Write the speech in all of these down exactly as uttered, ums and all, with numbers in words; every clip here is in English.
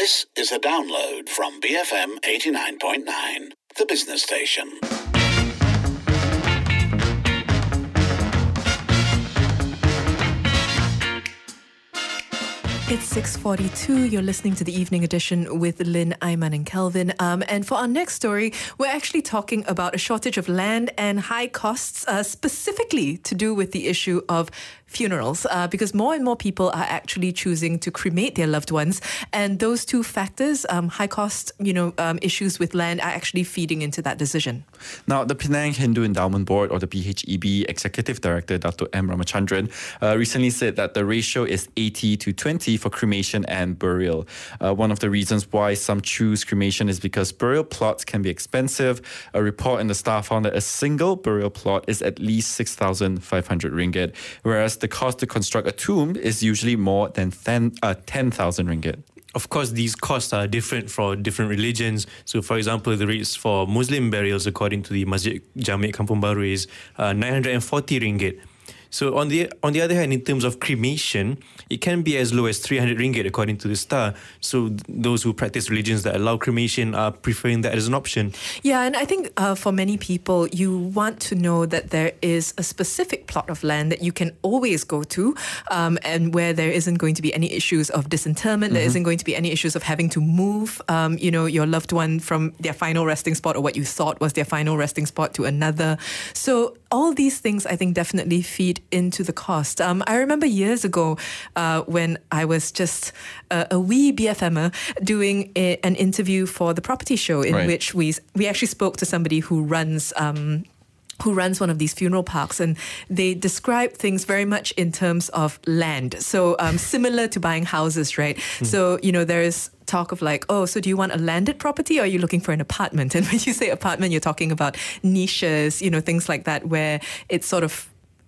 This is a download from B F M eighty-nine point nine, the business station. It's six forty-two. You're listening to the Evening Edition with Lynn, Ayman and Kelvin. Um, and for our next story, we're actually talking about a shortage of land and high costs, uh, specifically to do with the issue of funerals, uh, because more and more people are actually choosing to cremate their loved ones. And those two factors, um, high cost, you know, um, issues with land, are actually feeding into that decision. Now, the Penang Hindu Endowment Board, or the P H E B Executive Director, Dato M. Ramachandran, uh, recently said that the ratio is eighty to twenty for cremation and burial. Uh, one of the reasons why some choose cremation is because burial plots can be expensive. A report in the Star found that a single burial plot is at least six thousand five hundred ringgit, whereas the cost to construct a tomb is usually more than ten thousand ringgit. Of course, these costs are different for different religions. So, for example, the rates for Muslim burials, according to the Masjid Jami' Kampung Baru, is uh, nine hundred forty ringgit. So on the on the other hand, in terms of cremation, it can be as low as three hundred ringgit according to the Star. So th- those who practice religions that allow cremation are preferring that as an option. Yeah, and I think uh, for many people, you want to know that there is a specific plot of land that you can always go to, um, and where there isn't going to be any issues of disinterment, mm-hmm. there isn't going to be any issues of having to move, um, you know, your loved one from their final resting spot, or what you thought was their final resting spot, to another. So all these things, I think, definitely feed into the cost. Um, I remember years ago uh, when I was just uh, a wee B F M er doing a, an interview for the Property Show, in right. which we we actually spoke to somebody who runs um, who runs one of these funeral parks, and they describe things very much in terms of land. So um, similar to buying houses, right? Mm. So, you know, there is talk of like, oh, so do you want a landed property, or are you looking for an apartment? And when you say apartment, you're talking about niches, you know, things like that, where it's sort of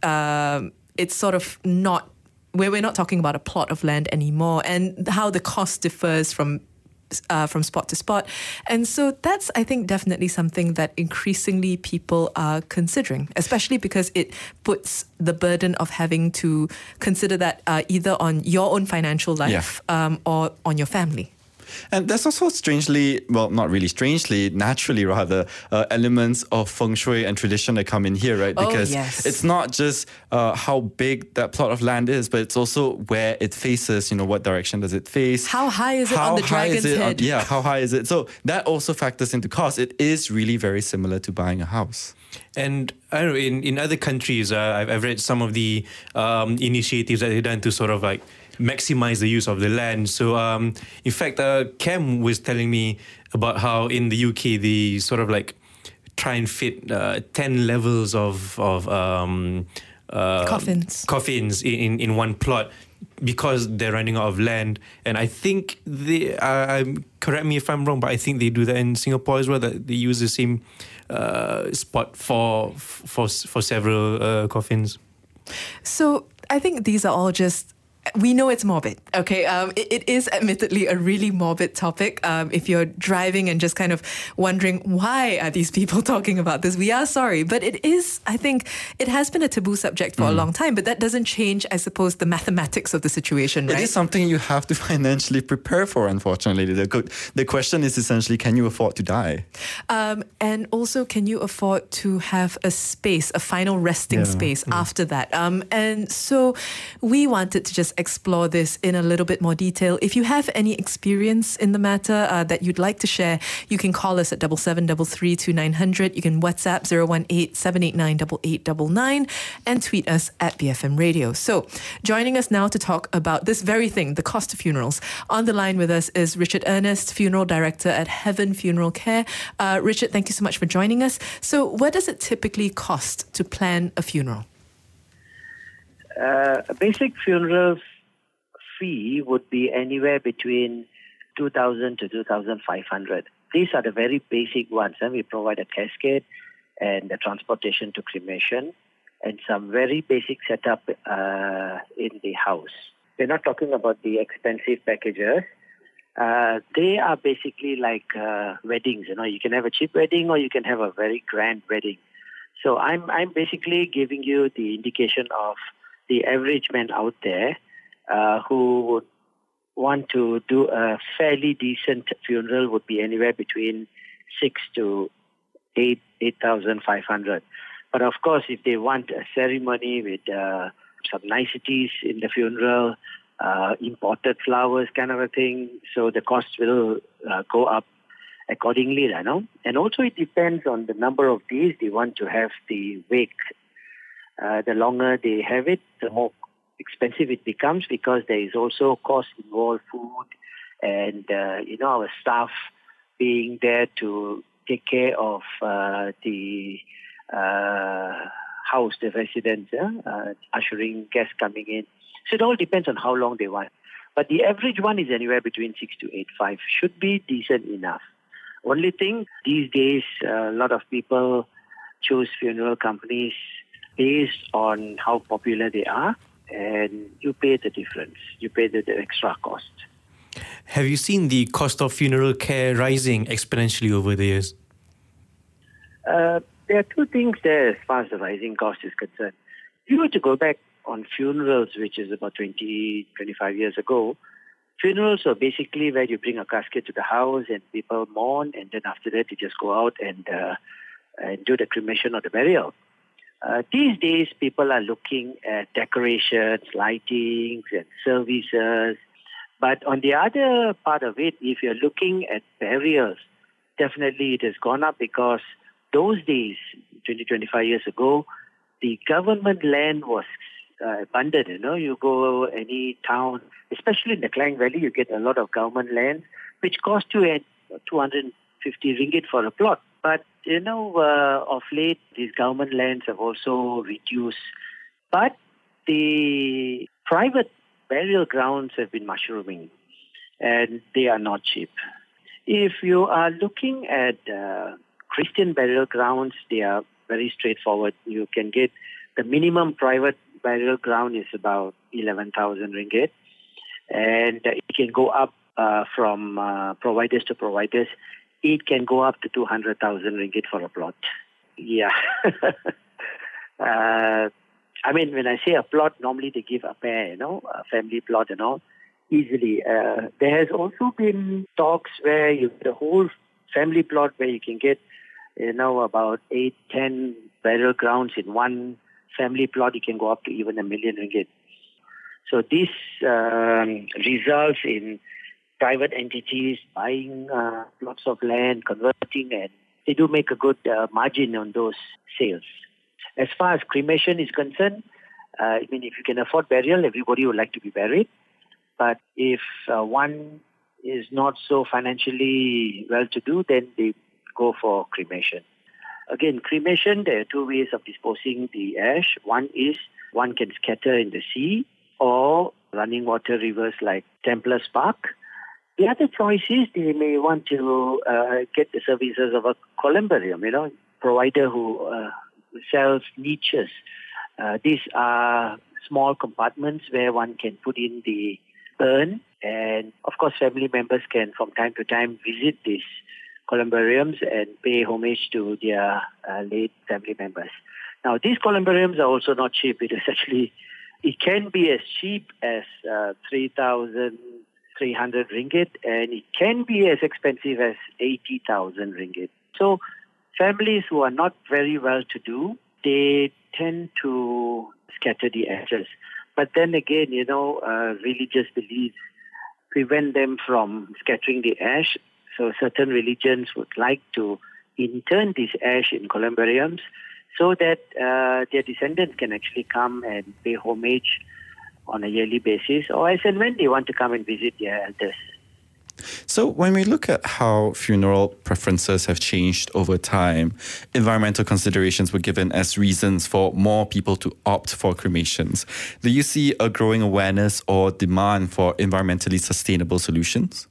um, it's sort of not, where we're not talking about a plot of land anymore, and how the cost differs from Uh, from spot to spot. And so that's, I think, definitely something that increasingly people are considering, especially because it puts the burden of having to consider that uh, either on your own financial life yeah. um, or on your family. And there's also strangely, well, not really strangely, naturally rather, uh, elements of feng shui and tradition that come in here, right? Because oh, yes. it's not just uh, how big that plot of land is, but it's also where it faces, you know, what direction does it face? How high is it how on the dragon's head? On, yeah, how high is it? So that also factors into cost. It is really very similar to buying a house. And I don't know, in, in other countries, uh, I've, I've read some of the um, initiatives that they've done to sort of like maximize the use of the land. So, um, in fact, uh, Cam was telling me about how in the U K they sort of like try and fit uh, ten levels of of um, uh, coffins coffins in, in one plot, because they're running out of land. And I think they, uh, correct me if I'm wrong, but I think they do that in Singapore as well, that they use the same uh, spot for for for several uh, coffins. So I think these are all just, we know it's morbid, okay? Um, it, it is admittedly a really morbid topic. Um, if you're driving and just kind of wondering, why are these people talking about this? We are sorry, but it is, I think, it has been a taboo subject for mm. a long time, but that doesn't change, I suppose, the mathematics of the situation, right? It is something you have to financially prepare for, unfortunately. The, the question is essentially, can you afford to die? Um, and also, can you afford to have a space, a final resting yeah. space mm. after that? Um, and so we wanted to just explore this in a little bit more detail. If you have any experience in the matter uh, that you'd like to share, you can call us at double seven double three two nine hundred. You can WhatsApp zero one eight seven eight nine eight eight nine nine and tweet us at B F M Radio. So joining us now to talk about this very thing, the cost of funerals. On the line with us is Richard Ernest, Funeral Director at Heaven Funeral Care. Uh, Richard, thank you so much for joining us. So what does it typically cost to plan a funeral? Uh, a basic funeral fee would be anywhere between two thousand to two thousand five hundred. These are the very basic ones. And we provide a casket and the transportation to cremation and some very basic setup uh, in the house. We're not talking about the expensive packages. Uh, they are basically like uh, weddings. You know, you can have a cheap wedding or you can have a very grand wedding. So I'm I'm basically giving you the indication of the average man out there uh, who would want to do a fairly decent funeral would be anywhere between six to eight, eight thousand five hundred. But of course, if they want a ceremony with uh, some niceties in the funeral, uh, imported flowers, kind of a thing, so the cost will uh, go up accordingly, you know. And also, it depends on the number of days they want to have the wake. Uh, the longer they have it, the more expensive it becomes, because there is also cost involved, food, and uh, you know, our staff being there to take care of uh, the uh, house, the residents, uh, uh, ushering guests coming in. So it all depends on how long they want. But the average one is anywhere between six to eight, five. Should be decent enough. Only thing, these days, uh, a lot of people choose funeral companies based on how popular they are, and you pay the difference. You pay the, the extra cost. Have you seen the cost of funeral care rising exponentially over the years? Uh, there are two things there as far as the rising cost is concerned. If you were to go back on funerals, which is about twenty, twenty-five years ago, funerals were basically where you bring a casket to the house and people mourn, and then after that you just go out and, uh, and do the cremation or the burial. Uh, these days, people are looking at decorations, lightings, and services. But on the other part of it, if you're looking at burials, definitely it has gone up, because those days, twenty, twenty-five years ago, the government land was uh, abundant. You know, you go any town, especially in the Klang Valley, you get a lot of government land, which cost you at two hundred fifty ringgit for a plot. But, you know, uh, of late, these government lands have also reduced. But the private burial grounds have been mushrooming, and they are not cheap. If you are looking at uh, Christian burial grounds, they are very straightforward. You can get the minimum private burial ground is about eleven thousand ringgit, and it can go up uh, from uh, providers to providers. It can go up to two hundred thousand ringgit for a plot. Yeah. uh, I mean, when I say a plot, normally they give a pair, you know, a family plot and all, easily. Uh, there has also been talks where you get a whole family plot where you can get, you know, about eight, ten burial grounds in one family plot. You can go up to even a million ringgit. So this um, results in private entities buying uh, plots of land, converting, and they do make a good uh, margin on those sales. As far as cremation is concerned, uh, I mean, if you can afford burial, everybody would like to be buried. But if uh, one is not so financially well-to-do, then they go for cremation. Again, cremation, there are two ways of disposing the ash. One is one can scatter in the sea or running water rivers like Templars Park. The other choice is they may want to uh, get the services of a columbarium, you know, provider who uh, sells niches. Uh, these are small compartments where one can put in the urn, and of course family members can from time to time visit these columbariums and pay homage to their uh, late family members. Now, these columbariums are also not cheap. It is actually, it can be as cheap as uh, three thousand three hundred ringgit, and it can be as expensive as eighty thousand ringgit. So families who are not very well-to-do, they tend to scatter the ashes. But then again, you know, uh, religious beliefs prevent them from scattering the ash. So certain religions would like to intern this ash in columbariums so that uh, their descendants can actually come and pay homage on a yearly basis, or as and when they want to come and visit their elders. So when we look at how funeral preferences have changed over time, environmental considerations were given as reasons for more people to opt for cremations. Do you see a growing awareness or demand for environmentally sustainable solutions?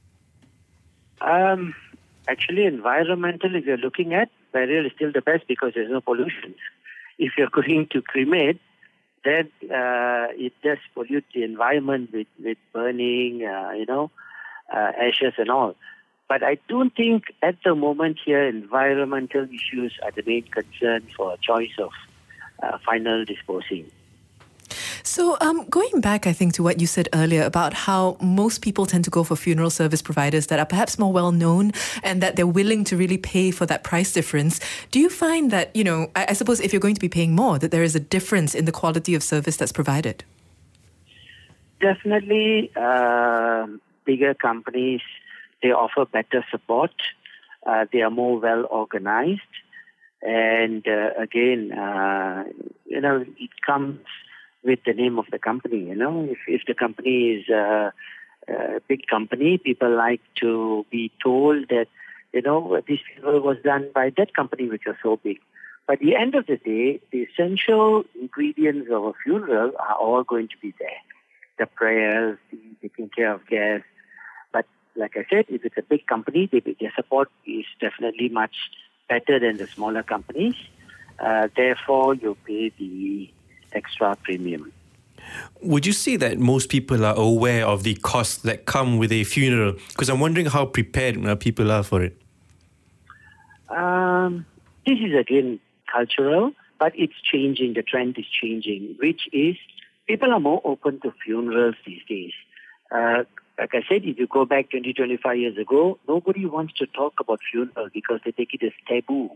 Um, actually, environmental, if you're looking at, burial is still the best because there's no pollution. If you're going to cremate, then uh, it does pollute the environment with, with burning, uh, you know, uh, ashes and all. But I don't think at the moment here environmental issues are the main concern for a choice of uh, final disposing. So, um, going back, I think, to what you said earlier about how most people tend to go for funeral service providers that are perhaps more well-known and that they're willing to really pay for that price difference, do you find that, you know, I, I suppose if you're going to be paying more, that there is a difference in the quality of service that's provided? Definitely, uh, bigger companies, they offer better support. Uh, they are more well-organized. And uh, again, uh, you know, it comes with the name of the company. You know, if if the company is a, a big company, people like to be told that, you know, this funeral was done by that company which was so big. But at the end of the day, the essential ingredients of a funeral are all going to be there. The prayers, the taking care of guests. But like I said, if it's a big company, they, their support is definitely much better than the smaller companies. Uh, therefore, you pay the extra premium. Would you say that most people are aware of the costs that come with a funeral? Because I'm wondering how prepared uh, people are for it. Um, this is again cultural, but it's changing. The trend is changing, which is people are more open to funerals these days. Uh, like I said, if you go back twenty, twenty-five years ago, nobody wants to talk about funerals because they take it as taboo.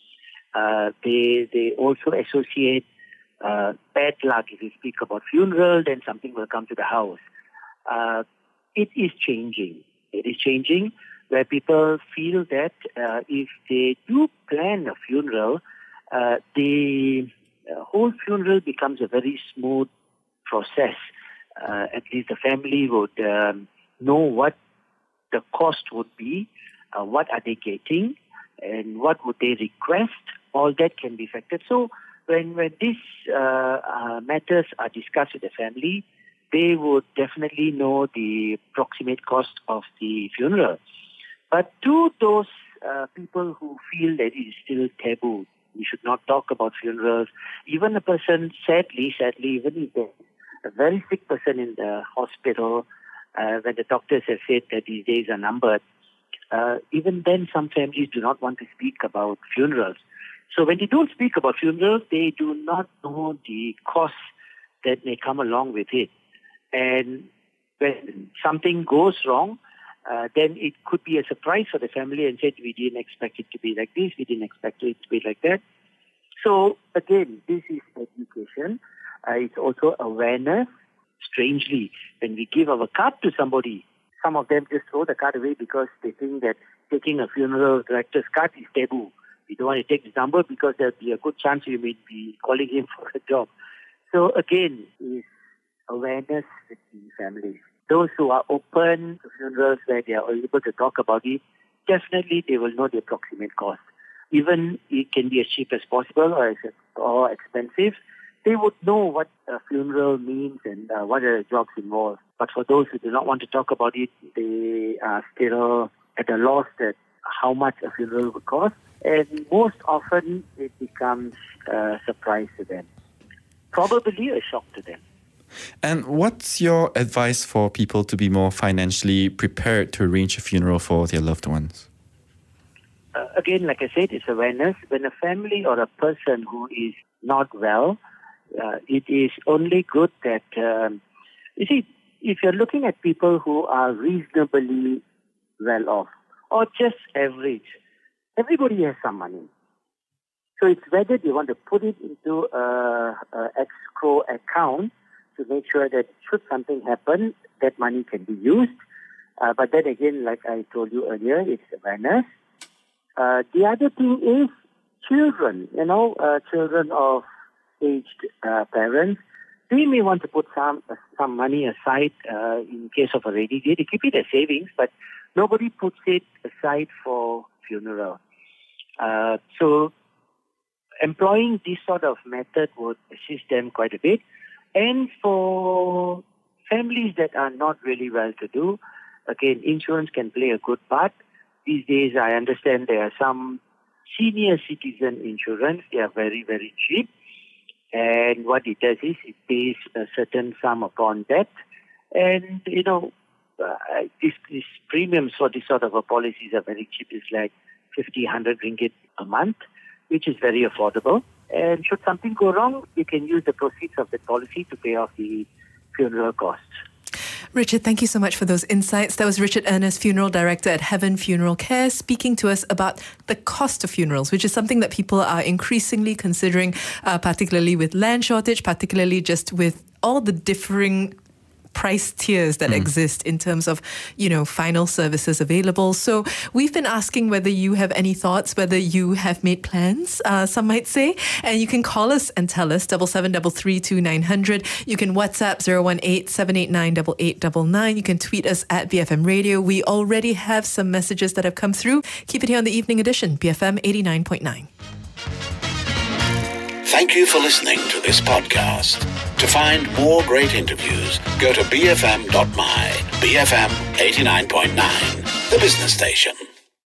Uh, they they also associate uh, bad luck. If you speak about funeral, then something will come to the house. Uh, it is changing. It is changing where people feel that uh, if they do plan a funeral, uh, the uh, whole funeral becomes a very smooth process. Uh, at least the family would um, know what the cost would be, uh, what are they getting, and what would they request. All that can be factored. So when, when these uh, uh, matters are discussed with the family, they would definitely know the approximate cost of the funeral. But to those uh, people who feel that it is still taboo, we should not talk about funerals. Even a person, sadly, sadly, even if there's a very sick person in the hospital, uh, when the doctors have said that these days are numbered, uh, even then some families do not want to speak about funerals. So when they don't speak about funerals, they do not know the costs that may come along with it. And when something goes wrong, uh, then it could be a surprise for the family and said, we didn't expect it to be like this, we didn't expect it to be like that. So again, this is education. Uh, it's also awareness. Strangely, when we give our card to somebody, some of them just throw the card away because they think that taking a funeral director's card is taboo. We don't want to take this number because there'll be a good chance you may be calling him for a job. So again, is awareness with the families. Those who are open to funerals where they are able to talk about it, definitely they will know the approximate cost. Even it can be as cheap as possible or, as, or expensive, they would know what a funeral means and uh, what are the jobs involved. But for those who do not want to talk about it, they are still at a loss at how much a funeral would cost. And most often, it becomes a surprise to them. Probably a shock to them. And what's your advice for people to be more financially prepared to arrange a funeral for their loved ones? Uh, again, like I said, it's awareness. When a family or a person who is not well, uh, it is only good that, um, you see, if you're looking at people who are reasonably well off or just average, everybody has some money. So it's whether they want to put it into a, a escrow account to make sure that should something happen, that money can be used. Uh, but then again, like I told you earlier, it's awareness. Uh, the other thing is children, you know, uh, children of aged uh, parents. They may want to put some uh, some money aside uh, in case of a rainy day. They keep it as savings, but nobody puts it aside for funeral. Uh, so employing this sort of method would assist them quite a bit. And for families that are not really well-to-do, again, insurance can play a good part. These days, I understand there are some senior citizen insurance. They are very, very cheap. And what it does is it pays a certain sum upon death. And, you know, uh, these, these premiums for this sort of a policies are very cheap. It's like fifty, one hundred ringgit a month, which is very affordable. And should something go wrong, you can use the proceeds of the policy to pay off the funeral costs. Richard, thank you so much for those insights. That was Richard Ernest, Funeral Director at Heaven Funeral Care, speaking to us about the cost of funerals, which is something that people are increasingly considering, uh, particularly with land shortage, particularly just with all the differing price tiers that mm. exist in terms of, you know, final services available. So we've been asking whether you have any thoughts, whether you have made plans, uh, some might say, and you can call us and tell us, double seven double three two nine hundred. You can WhatsApp zero one eight seven eight nine eight eight nine nine. You can tweet us at B F M Radio. We already have some messages that have come through. Keep it here on the Evening Edition, B F M eighty-nine point nine. Thank you for listening to this podcast. To find more great interviews, go to b f m dot my. B F M eighty-nine point nine, the business station.